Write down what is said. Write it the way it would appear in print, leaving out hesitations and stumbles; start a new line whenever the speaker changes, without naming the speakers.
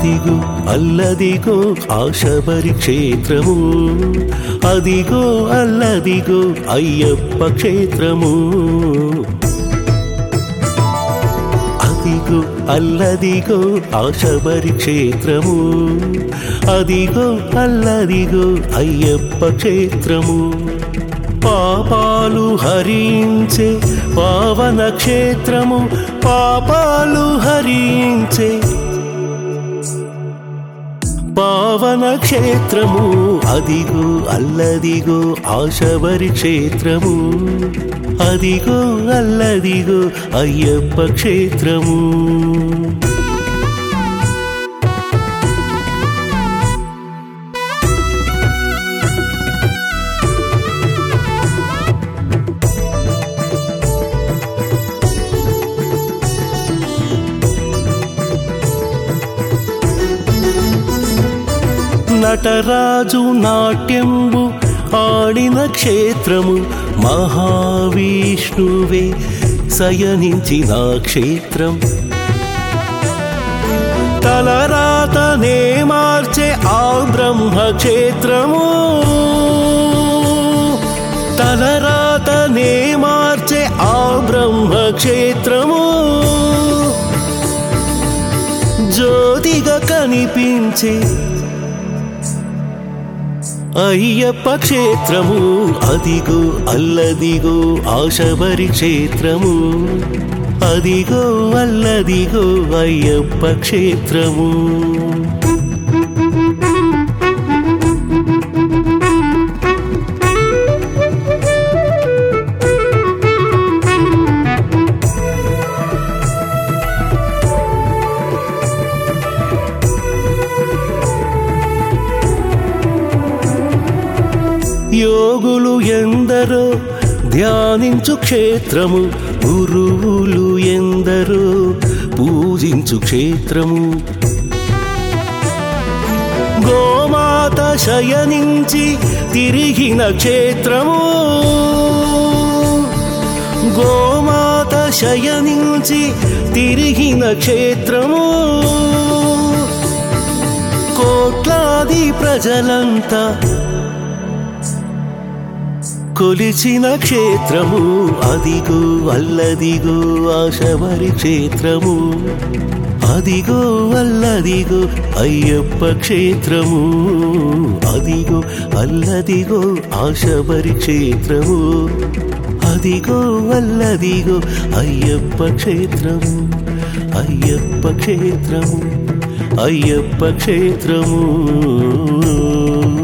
అదిగో అల్లదిగో ఆశబరి క్షేత్రము, అదిగో అల్లదిగో అయ్యప్ప క్షేత్రము. అదిగో అల్లదిగో ఆశబరి క్షేత్రము, అదిగో అల్లదిగో అయ్యప్ప క్షేత్రము. పాపాలు హరించే పావన క్షేత్రము, పాపాలు హరించే పావన క్షేత్రము. అదిగో అల్లదిగో ఆశబరి క్షేత్రము, అదిగో అల్లదిగో అయ్యప్ప క్షేత్రము. నటరాజు నాట్యంబు ఆడిన క్షేత్రము, మహావిష్ణువే శయనించిన క్షేత్రం. తలరాతనే మార్చే ఆ బ్రహ్మ క్షేత్రము, తలరాతనే మార్చే ఆ బ్రహ్మ క్షేత్రము. జ్యోతిగా కనిపించే అయ్యప్ప క్షేత్రము, అదిగో అల్లదిగో ఆశబరి క్షేత్రము, అదిగో అల్లదిగో అయ్యప్ప క్షేత్రము. యోగులు ఎందరో ధ్యానించు క్షేత్రము, గురువులు ఎందరో పూజించు క్షేత్రము. గోమాత శయనించి తిరిగిన క్షేత్రము, గోమాత శయనించి తిరిగిన క్షేత్రము. కోట్లాది ప్రజలంతా కొలిచిన క్షేత్రము, అదిగో అల్లదిగో ఆశబరి క్షేత్రము, అదిగో అల్లదిగో అయ్యప్ప క్షేత్రము, అదిగో అల్లదిగో ఆశబరి క్షేత్రము, అదిగో అల్లదిగో అయ్యప్ప క్షేత్రము, అయ్యప్ప క్షేత్రము, అయ్యప్ప క్షేత్రము.